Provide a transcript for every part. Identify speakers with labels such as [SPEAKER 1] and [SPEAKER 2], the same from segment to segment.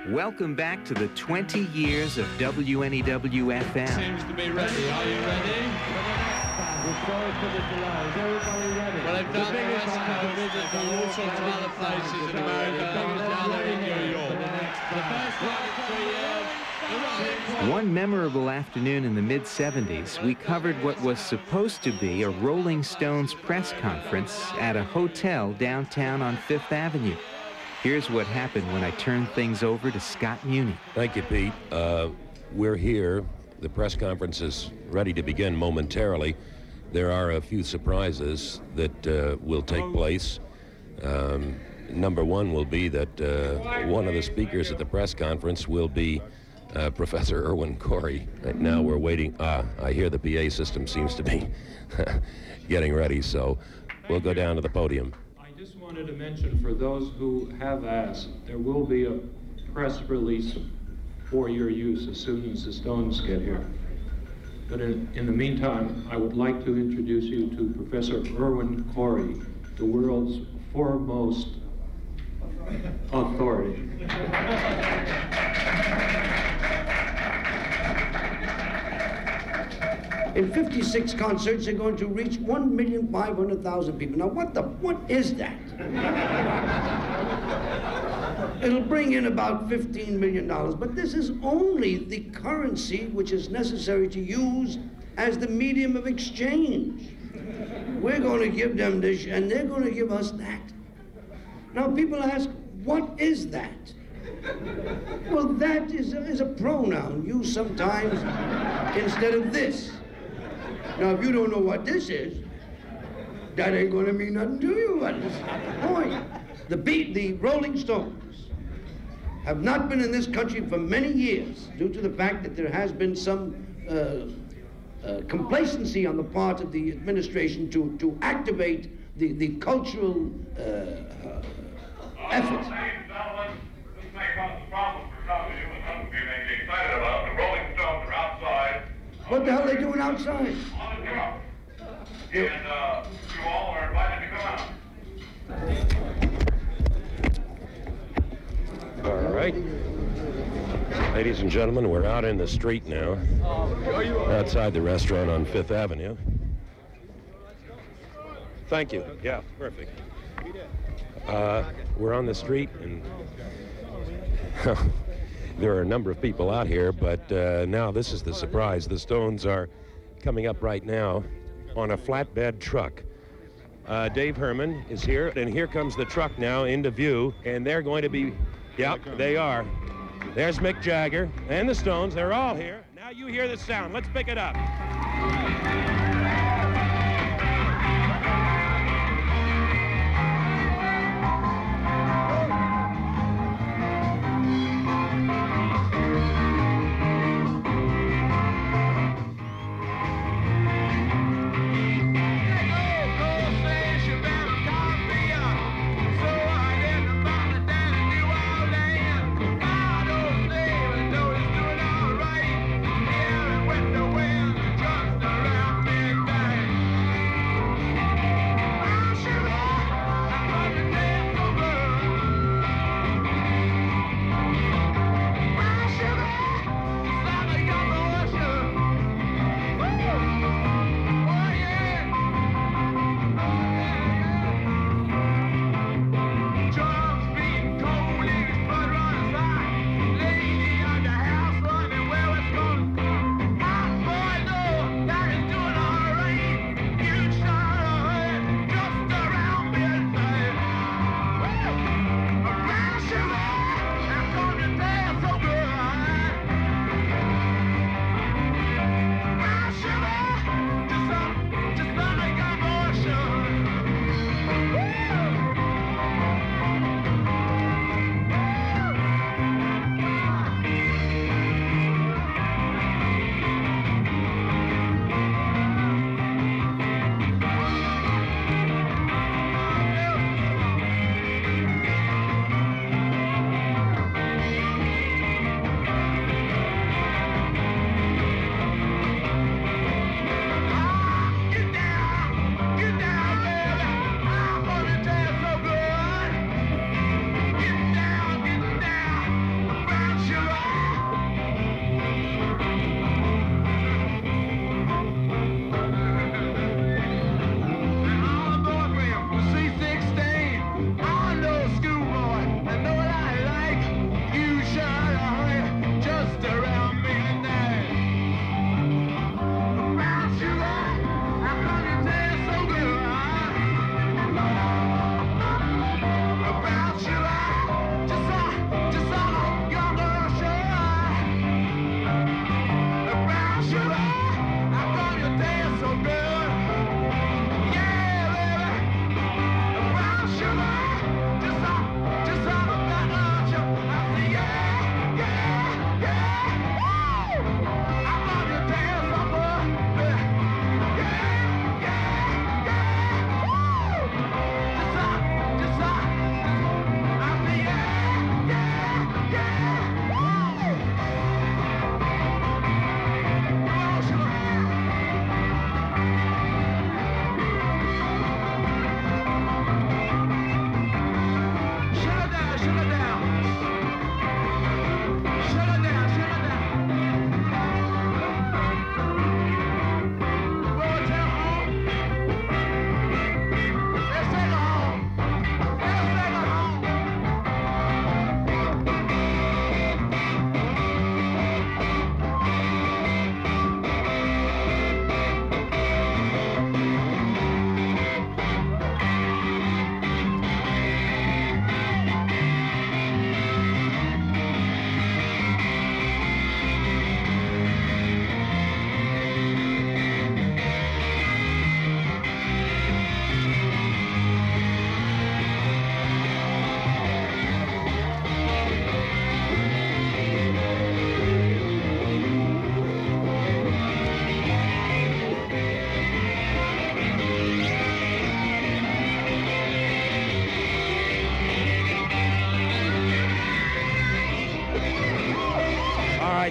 [SPEAKER 1] Welcome back to the 20 years of WNEW-FM.
[SPEAKER 2] Seems to be ready. Are you ready?
[SPEAKER 3] Sorry for the delay. Is everybody ready?
[SPEAKER 2] Well, they've done the West Coast, they've done all sorts of other places in America, and now they're in New York. The first one in 3 years.
[SPEAKER 1] One memorable afternoon in the mid-'70s, we covered what was supposed to be a Rolling Stones press conference at a hotel downtown on Fifth Avenue. Here's what happened when I turned things over to Scott Muni.
[SPEAKER 4] Thank you, Pete. We're here. The press conference is ready to begin momentarily. There are a few surprises that will take place. Number one will be that one of the speakers at the press conference will be Professor Irwin Corey. Right now we're waiting. I hear the PA system seems to be getting ready, so we'll go down to the podium.
[SPEAKER 5] I just wanted to mention, for those who have asked, there will be a press release for your use as soon as the Stones get here. But in the meantime, I would like to introduce you to Professor Irwin Corey, the world's foremost authority.
[SPEAKER 6] In 56 concerts, they're going to reach 1,500,000 people. Now, what is that? It'll bring in about $15 million, but this is only the currency which is necessary to use as the medium of exchange. We're going to give them this, and they're going to give us that. Now, people ask, what is that? Well, that is a pronoun used sometimes instead of this. Now, if you don't know what this is, that ain't going to mean nothing to you. But boy, the Rolling Stones have not been in this country for many years due to the fact that there has been some complacency on the part of the administration to activate the cultural effort.
[SPEAKER 7] This may cause a problem for some of you, and some of you may be excited about. The Rolling Stones are outside.
[SPEAKER 6] What the hell are they doing outside?
[SPEAKER 7] On the truck. And you all are invited to come out.
[SPEAKER 4] All right. Ladies and gentlemen, we're out in the street now, outside the restaurant on Fifth Avenue. Thank you. Yeah, perfect. We're on the street, and there are a number of people out here, but now this is the surprise. The Stones are coming up right now on a flatbed truck. Dave Herman is here, and here comes the truck now into view, and they're going to be, yep, they are. There's Mick Jagger and the Stones. They're all here. Now you hear the sound. Let's pick it up.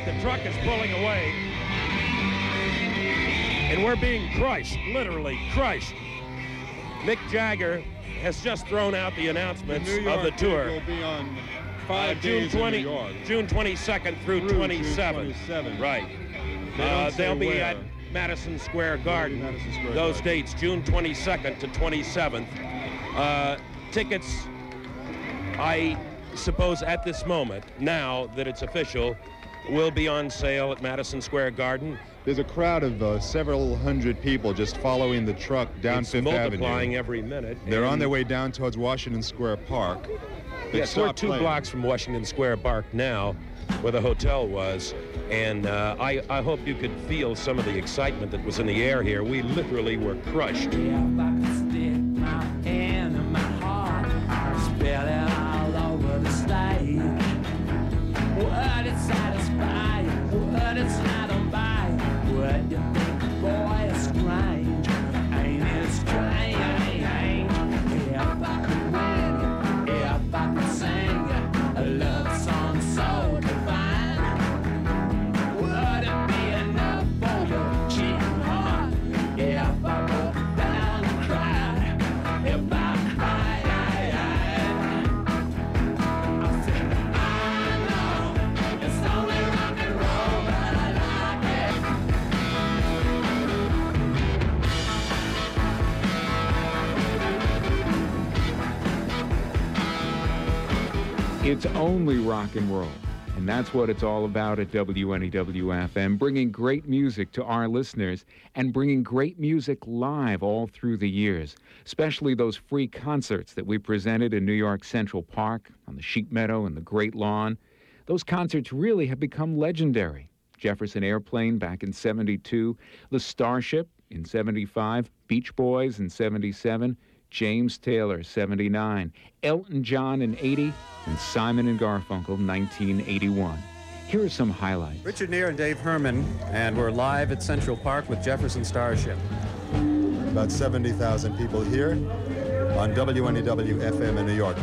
[SPEAKER 8] the truck is pulling away. And we're being crushed, literally crushed. Mick Jagger has just thrown out the announcements of the tour.
[SPEAKER 9] Will be on
[SPEAKER 8] June 22nd through 27th. Right. They'll be at Madison Square Garden. Those dates, June 22nd to 27th. Tickets, I suppose at this moment, now that it's official, will be on sale at Madison Square Garden.
[SPEAKER 9] There's a crowd of several hundred people just following the truck down Fifth Avenue.
[SPEAKER 8] It's multiplying every minute.
[SPEAKER 9] They're on their way down towards Washington Square Park.
[SPEAKER 8] Yes, we're 2 blocks from Washington Square Park now, where the hotel was. And I hope you could feel some of the excitement that was in the air here. We literally were crushed.
[SPEAKER 10] If I could stick my hand in my heart, spell it all over the stage. Would it satisfy you? Would it satisfy you? Would you think, boy, it's strange? Ain't it strange? If I could win, if I could sing a love song so divine, would it be enough for your cheating heart? If I broke down and cried, if I cried, I said, I know it's only rock and roll, but I like
[SPEAKER 11] it. It's only rock and roll. And that's what it's all about at WNEW-FM, bringing great music to our listeners and bringing great music live all through the years, especially those free concerts that we presented in New York Central Park, on the Sheep Meadow and the Great Lawn. Those concerts really have become legendary. Jefferson Airplane back in '72, the Starship in '75, Beach Boys in '77, James Taylor, '79, Elton John in '80, and Simon and Garfunkel, 1981. Here are some highlights.
[SPEAKER 12] Richard Neer and Dave Herman, and we're live at Central Park with Jefferson Starship.
[SPEAKER 9] About 70,000 people here on WNEW-FM in New York.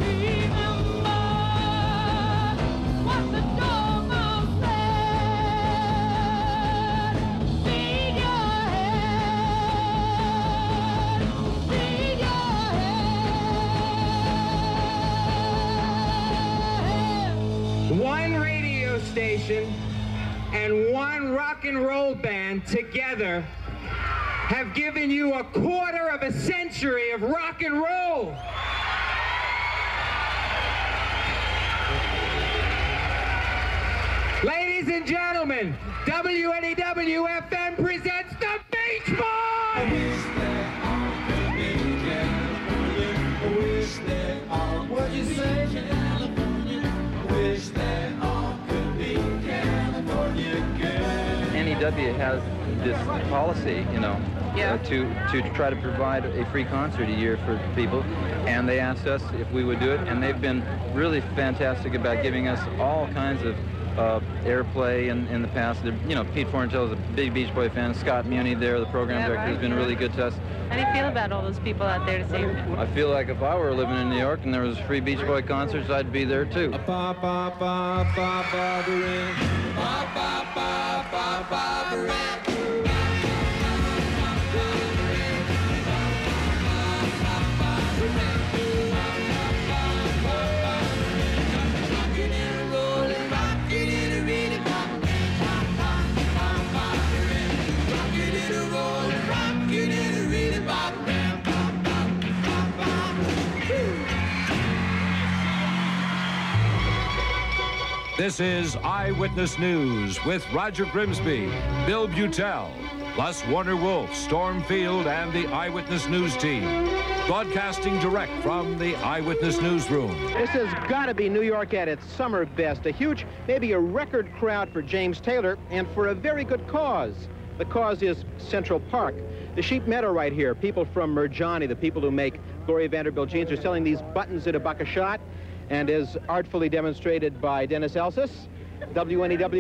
[SPEAKER 13] One radio station and one rock and roll band together have given you a quarter of a century of rock and roll. Ladies and gentlemen, WNEW-FM presents the Beach Boys!
[SPEAKER 10] What'd you say? Wish they all could be California girls.
[SPEAKER 14] NEW has this policy, you know, to try to provide a free concert a year for people, and they asked us if we would do it, and they've been really fantastic about giving us all kinds of airplay in the past. You know, Pete Forntel is a big Beach Boy fan. Scott Muni there, the program director, has been really good to us.
[SPEAKER 15] How do you feel about all those people out there to see?
[SPEAKER 14] I feel like if I were living in New York and there was free Beach Boy concerts, I'd be there too.
[SPEAKER 16] This is Eyewitness News with Roger Grimsby, Bill Butel, plus Warner Wolf, Storm Field, and the Eyewitness News team. Broadcasting direct from the Eyewitness Newsroom.
[SPEAKER 17] This has got to be New York at its summer best. A huge, maybe a record crowd for James Taylor, and for a very good cause. The cause is Central Park. The Sheep Meadow right here. People from Merjani, the people who make Gloria Vanderbilt jeans, are selling these buttons at $1 a shot. And as artfully demonstrated by Dennis Elsis,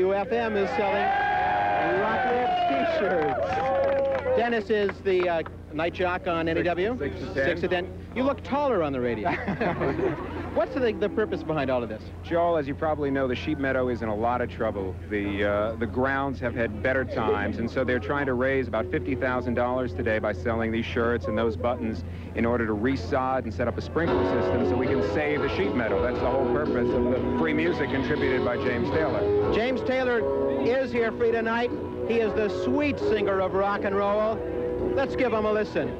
[SPEAKER 17] WNEW-FM is selling Rock Lips T-shirts. Dennis is the Night Jock on NEW?
[SPEAKER 12] 6 to 10.
[SPEAKER 17] 6 to 10. You look taller on the radio. What's the purpose behind all of this?
[SPEAKER 12] Joel, as you probably know, the Sheep Meadow is in a lot of trouble. The grounds have had better times, and so they're trying to raise about $50,000 today by selling these shirts and those buttons in order to resod and set up a sprinkler system so we can save the Sheep Meadow. That's the whole purpose of the free music contributed by James Taylor.
[SPEAKER 17] James Taylor is here free tonight. He is the sweet singer of rock and roll. Let's give him a listen.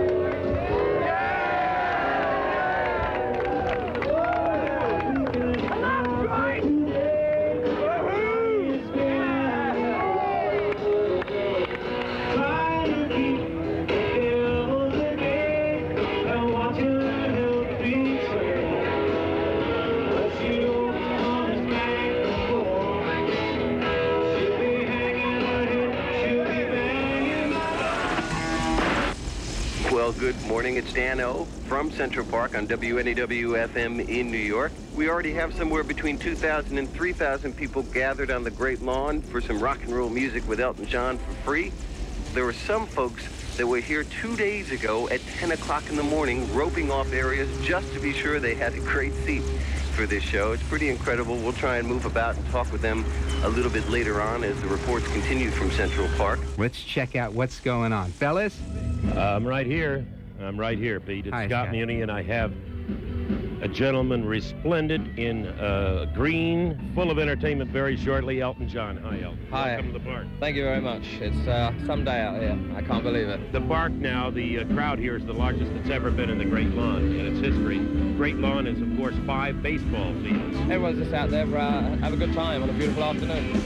[SPEAKER 18] Well, good morning. It's Dan O from Central Park on WNEW-FM in New York. We already have somewhere between 2,000 and 3,000 people gathered on the Great Lawn for some rock and roll music with Elton John for free. There were some folks that were here 2 days ago at 10 o'clock in the morning roping off areas just to be sure they had a great seat for this show. It's pretty incredible. We'll try and move about and talk with them a little bit later on as the reports continue from Central Park.
[SPEAKER 1] Let's check out what's going on. Fellas?
[SPEAKER 8] I'm right here, Pete. It's
[SPEAKER 1] Hi,
[SPEAKER 8] Scott
[SPEAKER 1] Scott.
[SPEAKER 8] Muni, and I have a gentleman resplendent in green, full of entertainment very shortly, Elton John. Hi, Elton.
[SPEAKER 19] Hi.
[SPEAKER 8] Welcome to the park.
[SPEAKER 19] Thank you very much. It's some day out here. I can't believe it.
[SPEAKER 8] The park now, the crowd here is the largest that's ever been in the Great Lawn in its history. Great Lawn is, of course, 5 baseball fields.
[SPEAKER 19] Everyone's just out there for have a good time on a beautiful afternoon.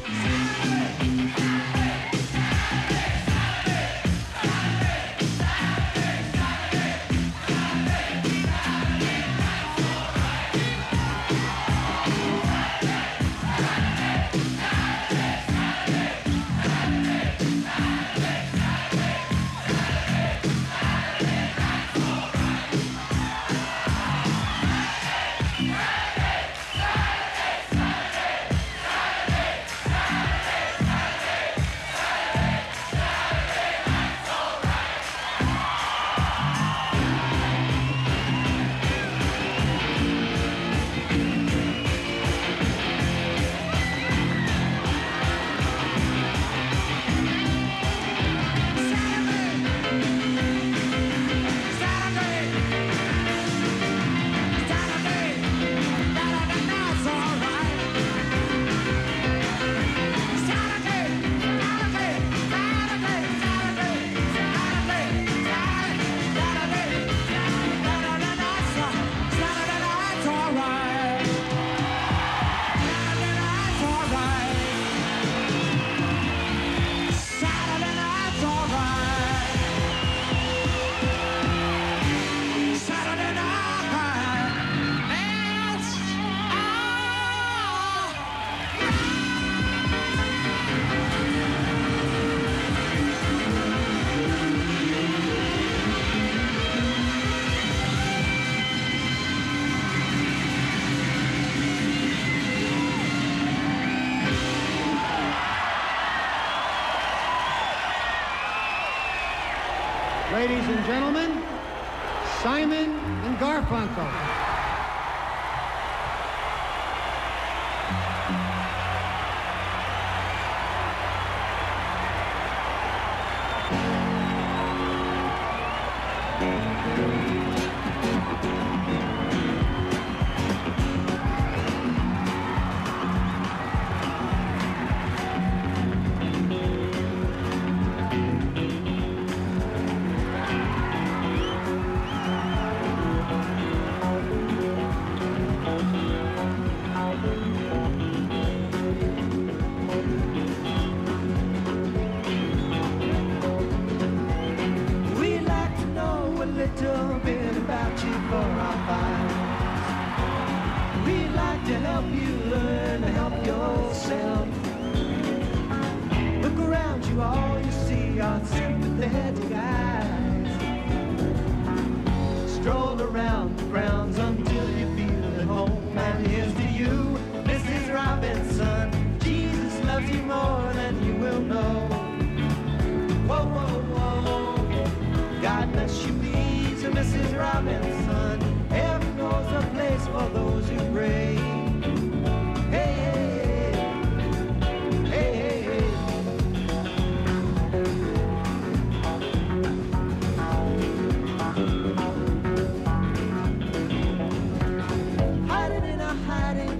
[SPEAKER 20] Ladies and gentlemen, Simon and Garfunkel.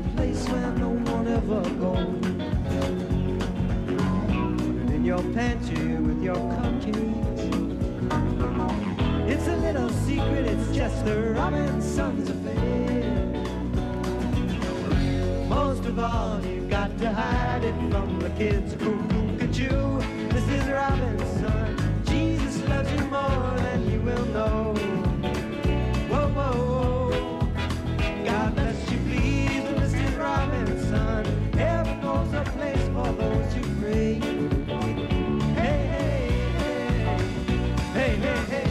[SPEAKER 10] place where no one ever goes. Put it in your pantry with your cupcakes. It's a little secret, it's just the Robinsons' affair. Most of all, you've got to hide it from the kids who look at you. Mrs. Robinson, Jesus loves you more than you will know. Whoa, whoa, whoa. God bless you, please, Mrs. Robinson. Heaven knows a place for those who pray. Hey, hey, hey, hey, hey, hey.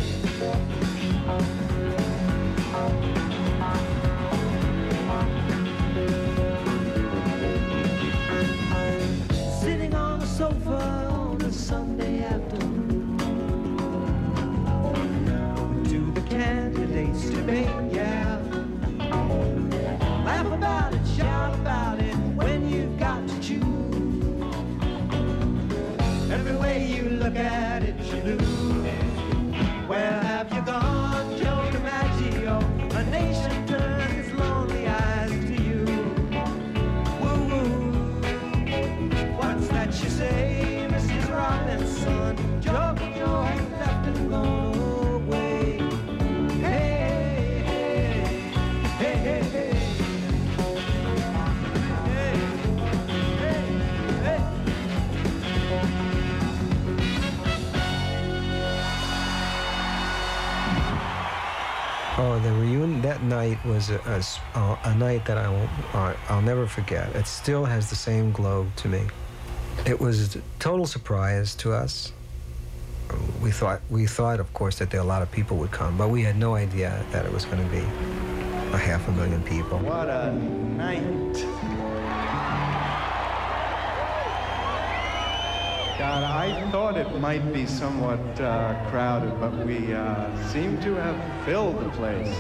[SPEAKER 10] Sitting on the sofa on a Sunday afternoon, to the candidates debate, yeah. Laugh about it, shout about it when you've got to choose. Every way you look at it, you lose. Where have you gone, Joe DiMaggio? A nation turns its lonely eyes to you. Woo-woo. What's that you say, Mrs. Robinson? Joking your head left and gone away. Hey, hey, hey, hey, hey.
[SPEAKER 21] Oh, the reunion that night was a night that I'll never forget. It still has the same glow to me. It was a total surprise to us. We thought, of course, that a lot of people would come, but we had no idea that it was going to be 500,000 people.
[SPEAKER 3] What a night. God, I thought it might be somewhat crowded, but we seem to have filled the place.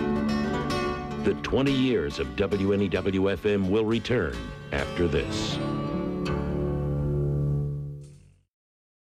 [SPEAKER 4] The 20 years of WNEW-FM will return after this.